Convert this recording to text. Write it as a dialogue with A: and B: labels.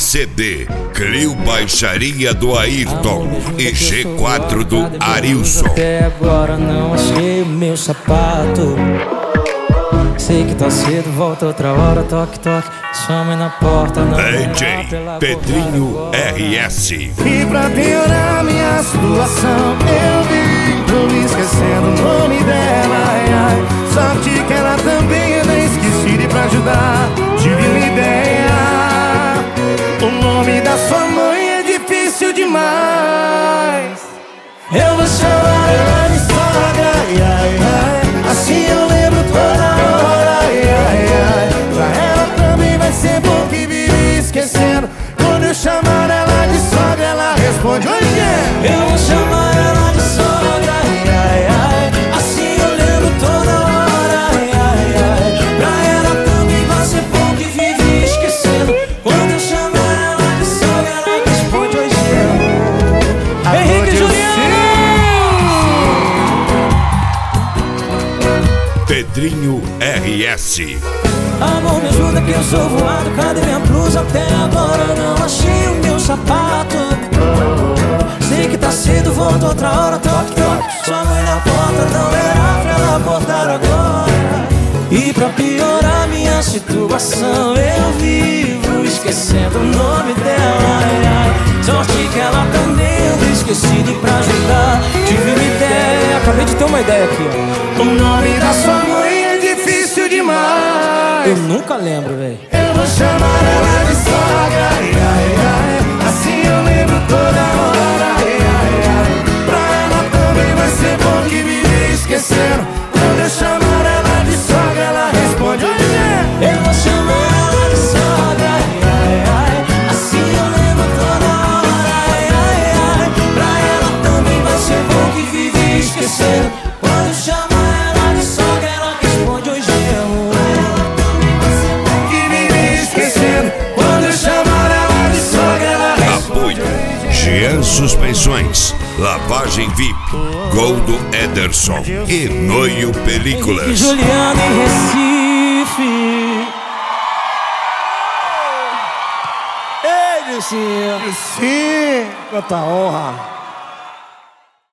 A: CD, Crio Baixaria do Ayrton e G4 do Arilson.
B: Até agora não achei o meu sapato. Sei que tá cedo, volta outra hora, toque, toque, chama na porta, não.
A: DJ Pedrinho RS.
C: E pra piorar minha situação, eu vivo esquecendo o nome dela, ai, ai. Sorte que ela também é bem esquecida, e pra ajudar tive uma ideia. O nome da sua mãe é difícil demais. Eu vou chamar ela de sogra, ai, ai, ai. Assim eu lembro toda hora, ai, ai, ai. Pra ela também vai ser bom que vive esquecendo. Quando eu chamar ela de sogra, ela responde: hoje é.
B: Eu vou chamar ela de sogra, ai, ai, ai. Assim eu lembro toda hora, ai, ai, ai. Pra ela também vai ser bom que vive esquecendo. Quando eu chamar ela de sogra, ela responde: hoje é. Henrique Juliano!
A: Pedrinho RS.
B: Amor, me ajuda que eu sou voado. Cadê minha blusa? Até agora não achei o meu sapato. Sei que tá cedo, volto outra hora, toque, toque. Sua mãe na porta, não era pra ela acordar agora. E pra piorar minha situação, eu vivo esquecendo o nome dela, ai, ai. Sorte que ela também eu esqueci, e pra ajudar tive uma ideia. Acabei de ter uma ideia aqui, ó.
C: O nome da sua mãe é difícil demais.
B: Eu nunca lembro, véi.
C: Eu vou chamar ela de sogra, ai, ai, ai. Assim eu lembro toda hora, ai, ai, ai. Pra ela também vai ser bom que vive esquecendo. Quando eu chamar ela de sogra, ela responde: hoje é.
B: Eu vou chamar ela de sogra, ai, ai, ai. Assim eu lembro toda hora, ai, ai, ai. Pra ela também vai ser bom que vive esquecendo. Quando eu chamar ela de sogra, ela responde: hoje é amor.
C: Que vive esquecendo. Quando eu chamar ela de sogra, ela responde:
A: Apoio Jean Suspensões, Lavagem VIP, Gol do Ederson e Noio
B: Henrique
A: Películas.
B: Juliano em Recife. Ei, Dilcinho.
C: sim, quanta honra.